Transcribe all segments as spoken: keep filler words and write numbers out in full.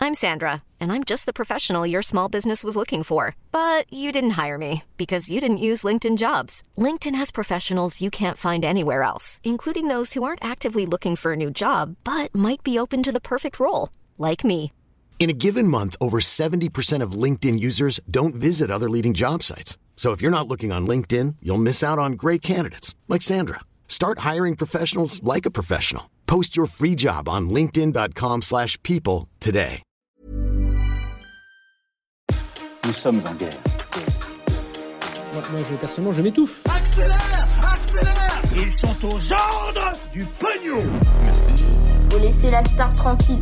I'm Sandra, and I'm just the professional your small business was looking for. But you didn't hire me because you didn't use LinkedIn Jobs. LinkedIn has professionals you can't find anywhere else, including those who aren't actively looking for a new job, but might be open to the perfect role, like me. In a given month, over seventy percent of LinkedIn users don't visit other leading job sites. So if you're not looking on LinkedIn, you'll miss out on great candidates like Sandra. Start hiring professionals like a professional. Post your free job on linkedin dot com slash people today. Nous sommes en guerre. Moi, moi je, personnellement, je m'étouffe. Accélère, accélère. Ils sont aux ordres du pognon. Merci. Faut laisser la star tranquille.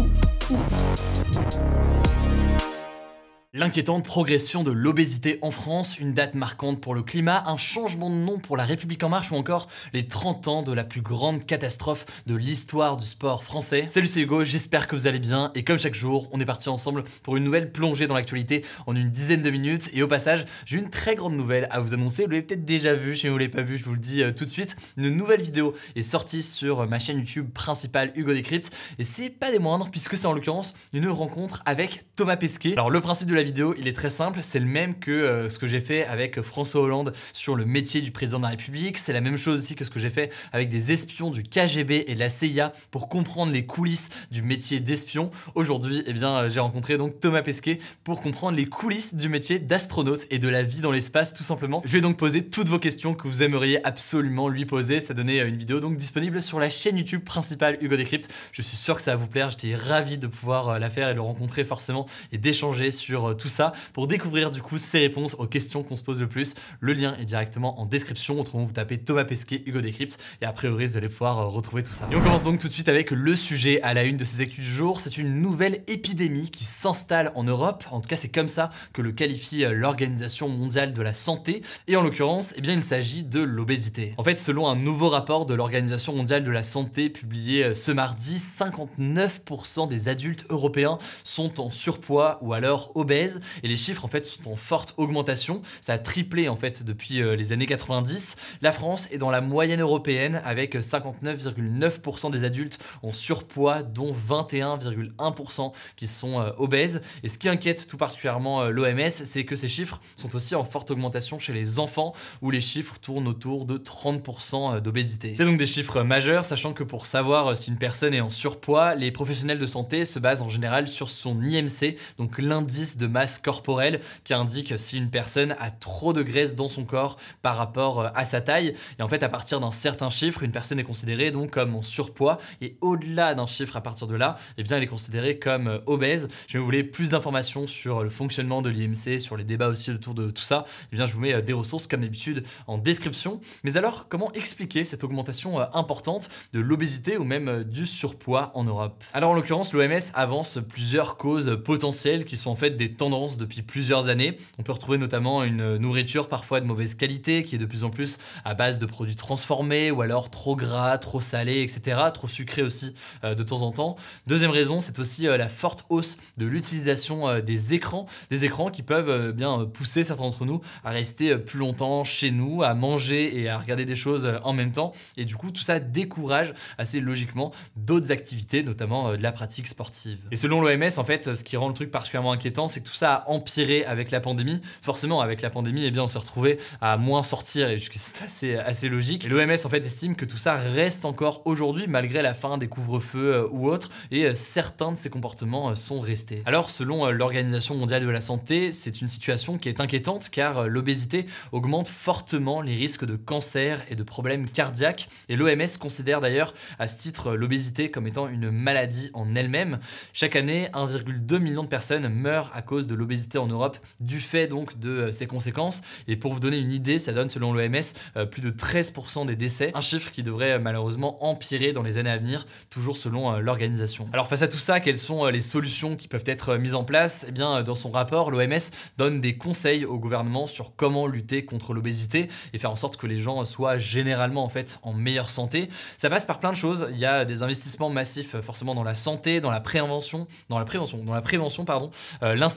L'inquiétante progression de l'obésité en France, une date marquante pour le climat, un changement de nom pour La République En Marche ou encore les trente ans de la plus grande catastrophe de l'histoire du sport français. Salut, c'est Hugo, j'espère que vous allez bien et comme chaque jour, on est parti ensemble pour une nouvelle plongée dans l'actualité en une dizaine de minutes et au passage, j'ai une très grande nouvelle à vous annoncer, vous l'avez peut-être déjà vu, si vous ne l'avez pas vu, je vous le dis euh, tout de suite, une nouvelle vidéo est sortie sur ma chaîne YouTube principale Hugo Décrypte et c'est pas des moindres puisque c'est en l'occurrence une rencontre avec Thomas Pesquet. Alors le principe de la La vidéo, il est très simple, c'est le même que euh, ce que j'ai fait avec François Hollande sur le métier du président de la République, c'est la même chose aussi que ce que j'ai fait avec des espions du K G B et de la C I A pour comprendre les coulisses du métier d'espion. Aujourd'hui, eh bien, euh, j'ai rencontré donc Thomas Pesquet pour comprendre les coulisses du métier d'astronaute et de la vie dans l'espace tout simplement. Je vais donc poser toutes vos questions que vous aimeriez absolument lui poser, ça donnait une vidéo donc disponible sur la chaîne YouTube principale Hugo Décrypte. Je suis sûr que ça va vous plaire, j'étais ravi de pouvoir la faire et le rencontrer forcément et d'échanger sur tout ça pour découvrir du coup ces réponses aux questions qu'on se pose le plus. Le lien est directement en description, autrement vous tapez Thomas Pesquet, Hugo Décrypte et a priori vous allez pouvoir retrouver tout ça. Et on commence donc tout de suite avec le sujet à la une de ces actus du jour. C'est une nouvelle épidémie qui s'installe en Europe, en tout cas c'est comme ça que le qualifie l'Organisation mondiale de la santé et en l'occurrence eh bien il s'agit de l'obésité. En fait selon un nouveau rapport de l'Organisation mondiale de la santé publié ce mardi, cinquante-neuf pour cent des adultes européens sont en surpoids ou alors obèses et les chiffres en fait sont en forte augmentation. Ça a triplé en fait depuis euh, les années quatre-vingt-dix. La France est dans la moyenne européenne avec cinquante-neuf virgule neuf pour cent des adultes en surpoids, dont vingt et un virgule un pour cent qui sont euh, obèses. Et ce qui inquiète tout particulièrement euh, l'O M S, c'est que ces chiffres sont aussi en forte augmentation chez les enfants, où les chiffres tournent autour de trente pour cent d'obésité. C'est donc des chiffres majeurs, sachant que pour savoir si une personne est en surpoids, les professionnels de santé se basent en général sur son I M C, donc l'indice de masse corporelle qui indique si une personne a trop de graisse dans son corps par rapport à sa taille. Et en fait, à partir d'un certain chiffre, une personne est considérée donc comme en surpoids et au-delà d'un chiffre à partir de là, eh bien, elle est considérée comme obèse. Si vous voulez plus d'informations sur le fonctionnement de l'I M C, sur les débats aussi autour de tout ça, eh bien, je vous mets des ressources comme d'habitude en description. Mais alors, comment expliquer cette augmentation importante de l'obésité ou même du surpoids en Europe? Alors, en l'occurrence, l'O M S avance plusieurs causes potentielles qui sont en fait des tendances depuis plusieurs années. On peut retrouver notamment une nourriture parfois de mauvaise qualité qui est de plus en plus à base de produits transformés ou alors trop gras, trop salé, et cetera. Trop sucré aussi euh, de temps en temps. Deuxième raison, c'est aussi euh, la forte hausse de l'utilisation euh, des écrans. Des écrans qui peuvent euh, bien pousser certains d'entre nous à rester euh, plus longtemps chez nous, à manger et à regarder des choses euh, en même temps. Et du coup, tout ça décourage assez logiquement d'autres activités, notamment euh, de la pratique sportive. Et selon l'O M S, en fait, ce qui rend le truc particulièrement inquiétant, c'est que tout ça a empiré avec la pandémie. Forcément, avec la pandémie, eh bien, on s'est retrouvé à moins sortir et c'est assez, assez logique. Et l'O M S en fait estime que tout ça reste encore aujourd'hui malgré la fin des couvre-feux euh, ou autres et euh, certains de ces comportements euh, sont restés. Alors, selon euh, l'Organisation mondiale de la santé, c'est une situation qui est inquiétante car euh, l'obésité augmente fortement les risques de cancer et de problèmes cardiaques et l'O M S considère d'ailleurs à ce titre l'obésité comme étant une maladie en elle-même. Chaque année, un virgule deux million de personnes meurent à cause de l'obésité en Europe du fait donc de euh, ses conséquences. Et pour vous donner une idée, ça donne selon l'O M S euh, plus de treize pour cent des décès, un chiffre qui devrait euh, malheureusement empirer dans les années à venir, toujours selon euh, l'organisation. Alors face à tout ça, quelles sont euh, les solutions qui peuvent être euh, mises en place? Eh bien, euh, dans son rapport, l'O M S donne des conseils au gouvernement sur comment lutter contre l'obésité et faire en sorte que les gens soient généralement en fait en meilleure santé. Ça passe par plein de choses. Il y a des investissements massifs euh, forcément dans la santé, dans la prévention, dans la prévention, dans la prévention pardon, euh, l'instruction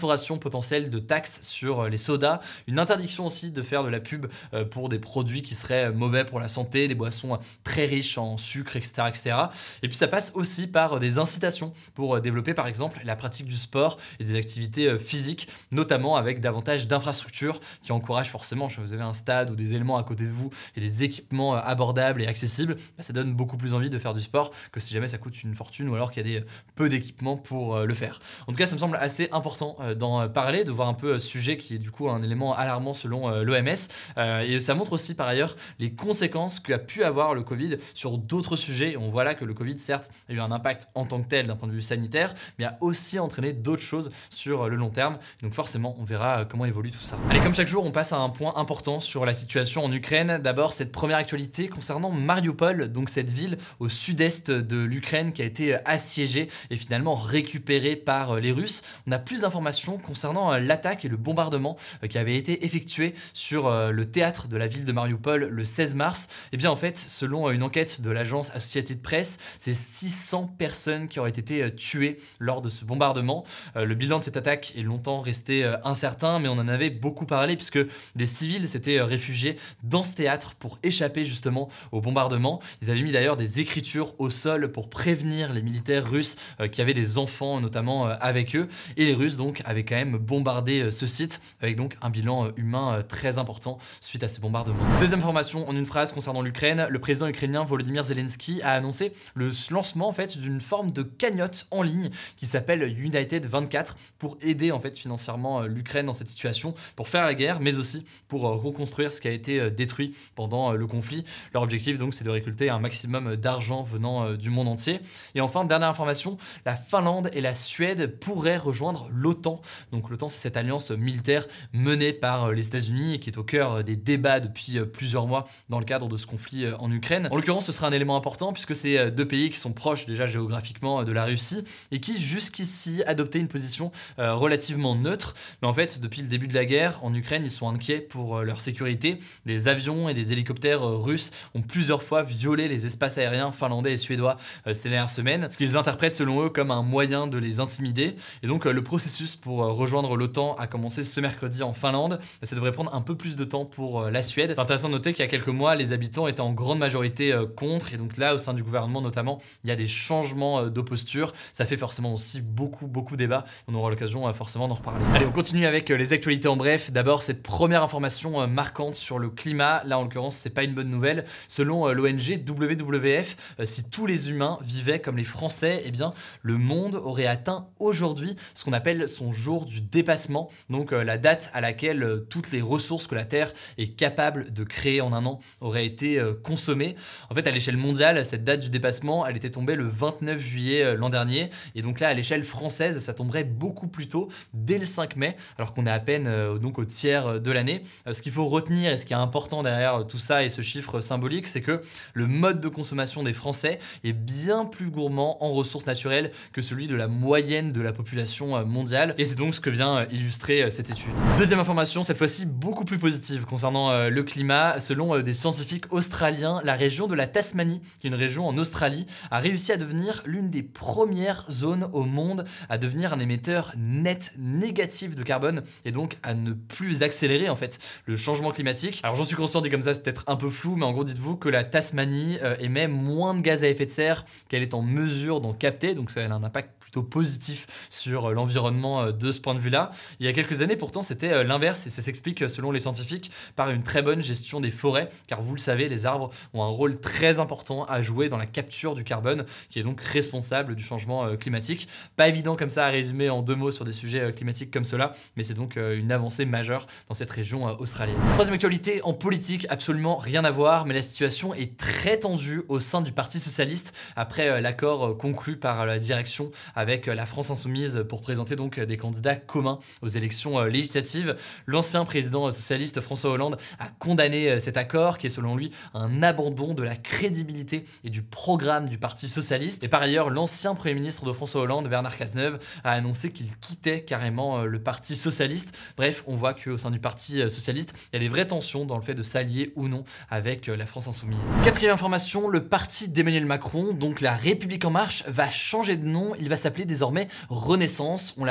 l'instauration potentielle de taxes sur les sodas, une interdiction aussi de faire de la pub pour des produits qui seraient mauvais pour la santé, des boissons très riches en sucre, et cetera, et cetera. Et puis ça passe aussi par des incitations pour développer par exemple la pratique du sport et des activités physiques, notamment avec davantage d'infrastructures qui encouragent forcément, si vous avez un stade ou des éléments à côté de vous et des équipements abordables et accessibles, bah ça donne beaucoup plus envie de faire du sport que si jamais ça coûte une fortune ou alors qu'il y a des, peu d'équipements pour le faire. En tout cas, ça me semble assez important d'en parler, de voir un peu ce sujet qui est du coup un élément alarmant selon l'O M S. Euh, et ça montre aussi par ailleurs les conséquences qu'a pu avoir le Covid sur d'autres sujets. Et on voit là que le Covid, certes, a eu un impact en tant que tel d'un point de vue sanitaire, mais a aussi entraîné d'autres choses sur le long terme. Donc forcément, on verra comment évolue tout ça. Allez, comme chaque jour, on passe à un point important sur la situation en Ukraine. D'abord, cette première actualité concernant Mariupol, donc cette ville au sud-est de l'Ukraine qui a été assiégée et finalement récupérée par les Russes. On a plus d'informations concernant l'attaque et le bombardement qui avait été effectué sur le théâtre de la ville de Mariupol le seize mars. Et bien en fait, selon une enquête de l'agence Associated Press, c'est six cents personnes qui auraient été tuées lors de ce bombardement. Le bilan de cette attaque est longtemps resté incertain, mais on en avait beaucoup parlé puisque des civils s'étaient réfugiés dans ce théâtre pour échapper justement au bombardement. Ils avaient mis d'ailleurs des écritures au sol pour prévenir les militaires russes qui avaient des enfants notamment avec eux. Et les Russes donc avaient quand même bombardé ce site avec donc un bilan humain très important suite à ces bombardements. Deuxième information en une phrase concernant l'Ukraine, le président ukrainien Volodymyr Zelensky a annoncé le lancement en fait d'une forme de cagnotte en ligne qui s'appelle United vingt-quatre pour aider en fait financièrement l'Ukraine dans cette situation, pour faire la guerre, mais aussi pour reconstruire ce qui a été détruit pendant le conflit. Leur objectif donc c'est de récolter un maximum d'argent venant du monde entier. Et enfin, dernière information, la Finlande et la Suède pourraient rejoindre l'OTAN. Donc l'OTAN, c'est cette alliance militaire menée par les États-Unis et qui est au cœur des débats depuis plusieurs mois dans le cadre de ce conflit en Ukraine. En l'occurrence, ce sera un élément important puisque c'est deux pays qui sont proches déjà géographiquement de la Russie et qui jusqu'ici adoptaient une position relativement neutre. Mais en fait, depuis le début de la guerre en Ukraine, ils sont inquiets pour leur sécurité. Des avions et des hélicoptères russes ont plusieurs fois violé les espaces aériens finlandais et suédois ces dernières semaines, ce qu'ils interprètent selon eux comme un moyen de les intimider. Et donc le processus pour rejoindre l'OTAN a commencé ce mercredi en Finlande. Ça devrait prendre un peu plus de temps pour la Suède. C'est intéressant de noter qu'il y a quelques mois, les habitants étaient en grande majorité contre. Et donc là, au sein du gouvernement notamment, il y a des changements de posture. Ça fait forcément aussi beaucoup, beaucoup débat. On aura l'occasion forcément d'en reparler. Allez, on continue avec les actualités en bref. D'abord, cette première information marquante sur le climat. Là, en l'occurrence, c'est pas une bonne nouvelle. Selon l'O N G W W F, si tous les humains vivaient comme les Français, eh bien, le monde aurait atteint aujourd'hui ce qu'on appelle son jour du dépassement. Donc, euh, la date à laquelle euh, toutes les ressources que la Terre est capable de créer en un an auraient été euh, consommées. En fait, à l'échelle mondiale, cette date du dépassement, elle était tombée le vingt-neuf juillet euh, l'an dernier. Et donc là, à l'échelle française, ça tomberait beaucoup plus tôt, dès le cinq mai, alors qu'on est à peine euh, donc au tiers de l'année. Euh, ce qu'il faut retenir et ce qui est important derrière tout ça et ce chiffre symbolique, c'est que le mode de consommation des Français est bien plus gourmand en ressources naturelles que celui de la moyenne de la population mondiale. Et c'est donc ce que vient illustrer cette étude. Deuxième information, cette fois-ci beaucoup plus positive concernant le climat. Selon des scientifiques australiens, la région de la Tasmanie, qui est une région en Australie, a réussi à devenir l'une des premières zones au monde à devenir un émetteur net négatif de carbone et donc à ne plus accélérer en fait le changement climatique. Alors j'en suis conscient, dit comme ça, c'est peut-être un peu flou, mais en gros, dites-vous que la Tasmanie euh, émet moins de gaz à effet de serre qu'elle est en mesure d'en capter, donc ça a un impact plutôt positif sur euh, l'environnement euh, de ce point de vue-là. Il y a quelques années, pourtant, c'était euh, l'inverse, et ça s'explique, selon les scientifiques, par une très bonne gestion des forêts, car vous le savez, les arbres ont un rôle très important à jouer dans la capture du carbone, qui est donc responsable du changement euh, climatique. Pas évident comme ça à résumer en deux mots sur des sujets euh, climatiques comme cela, mais c'est donc euh, une avancée majeure dans cette région euh, australienne. Troisième actualité, en politique, absolument rien à voir, mais la situation est très tendue au sein du Parti socialiste après euh, l'accord euh, conclu par la direction avec euh, la France insoumise pour présenter donc euh, des candidats communs aux élections euh, législatives. L'ancien président euh, socialiste François Hollande a condamné euh, cet accord qui est selon lui un abandon de la crédibilité et du programme du Parti socialiste. Et par ailleurs, l'ancien Premier ministre de François Hollande, Bernard Cazeneuve, a annoncé qu'il quittait carrément euh, le Parti socialiste. Bref, on voit qu'au sein du Parti euh, socialiste, il y a des vraies tensions dans le fait de s'allier ou non avec euh, la France insoumise. Quatrième information, le parti d'Emmanuel Macron, donc la République en marche, va changer de nom. Il va s'appeler désormais Renaissance. On l'a appris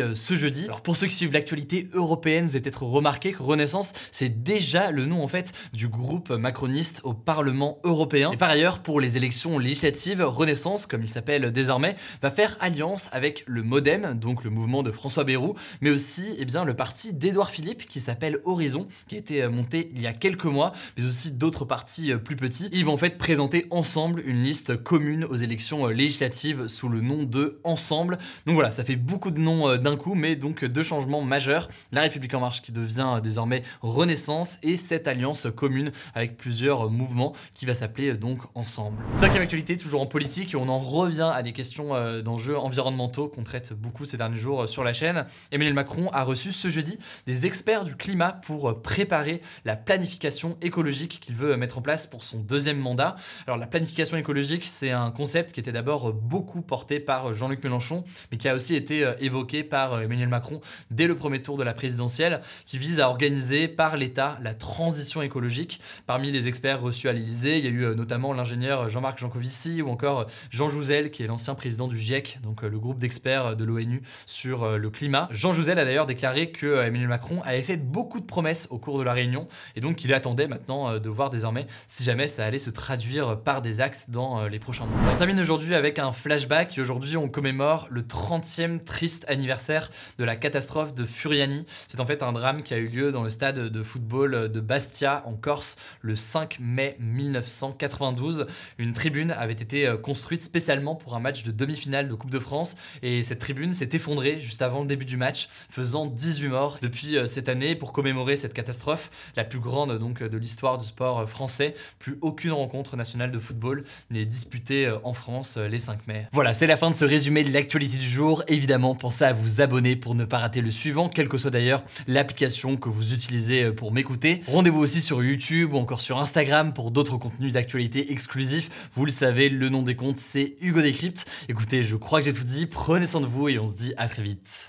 euh, ce jeudi. Alors pour ceux qui suivent l'actualité européenne, vous avez peut-être remarqué que Renaissance, c'est déjà le nom en fait du groupe macroniste au Parlement européen. Et par ailleurs, pour les élections législatives, Renaissance, comme il s'appelle désormais, va faire alliance avec le MoDem, donc le mouvement de François Bayrou, mais aussi eh bien, le parti d'Édouard Philippe qui s'appelle Horizon, qui a été monté il y a quelques mois, mais aussi d'autres partis plus petits. Ils vont en fait présenter ensemble une liste commune aux élections législatives sous le nom de Ensemble. Donc voilà, ça fait beaucoup de noms d'un coup, mais donc deux changements majeurs. La République En Marche qui devient désormais Renaissance et cette alliance commune avec plusieurs mouvements qui va s'appeler donc Ensemble. Cinquième actualité, toujours en politique, et on en revient à des questions d'enjeux environnementaux qu'on traite beaucoup ces derniers jours sur la chaîne. Emmanuel Macron a reçu ce jeudi des experts du climat pour préparer la planification écologique qu'il veut mettre en place pour son deuxième mandat. Alors la planification écologique, c'est un concept qui était d'abord beaucoup porté par Jean-Luc Mélenchon, mais qui a aussi été évoqué par Emmanuel Macron dès le premier tour de la présidentielle, qui vise à organiser par l'État la transition écologique. Parmi les experts reçus à l'Élysée, il y a eu notamment l'ingénieur Jean-Marc Jancovici ou encore Jean Jouzel, qui est l'ancien président du GIEC, donc le groupe d'experts de l'ONU sur le climat. Jean Jouzel a d'ailleurs déclaré que Emmanuel Macron avait fait beaucoup de promesses au cours de la réunion et donc qu'il attendait maintenant de voir désormais si jamais ça allait se traduire par des actes dans les prochains mois. On termine aujourd'hui avec un flashback. Aujourd'hui, on commémore le trentième triste anniversaire de la catastrophe de Furiani. C'est en fait un drame qui a eu lieu dans le stade de football de Bastia en Corse le cinq mai mille neuf cent quatre-vingt-douze. Une tribune avait été construite spécialement pour un match de demi-finale de Coupe de France et cette tribune s'est effondrée juste avant le début du match, faisant dix-huit morts. Depuis cette année, pour commémorer cette catastrophe, la plus grande donc de l'histoire du sport français, plus aucune rencontre nationale de football n'est disputée en France les cinq mai. Voilà, c'est la fin de ce résumé de l'actualité du jour. Évidemment, pensez à vous abonner pour ne pas rater le suivant, quelle que soit d'ailleurs l'application que vous utilisez pour m'écouter. Rendez-vous aussi sur YouTube ou encore sur Instagram pour d'autres contenus d'actualité exclusifs. Vous le savez, le nom des comptes, c'est Hugo Décrypte. Écoutez, je crois que j'ai tout dit. Prenez soin de vous et on se dit à très vite.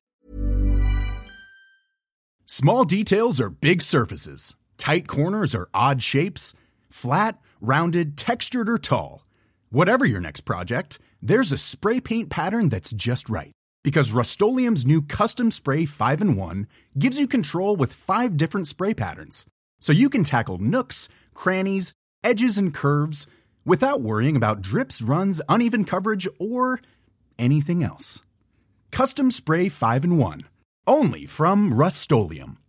Small details are big surfaces. Tight corners are odd shapes. Flat, rounded, textured, or tall. Whatever your next project, there's a spray paint pattern that's just right. Because Rust-Oleum's new Custom Spray five in one gives you control with five different spray patterns. So you can tackle nooks, crannies, edges, and curves without worrying about drips, runs, uneven coverage, or anything else. Custom Spray five in one. Only from Rust-Oleum.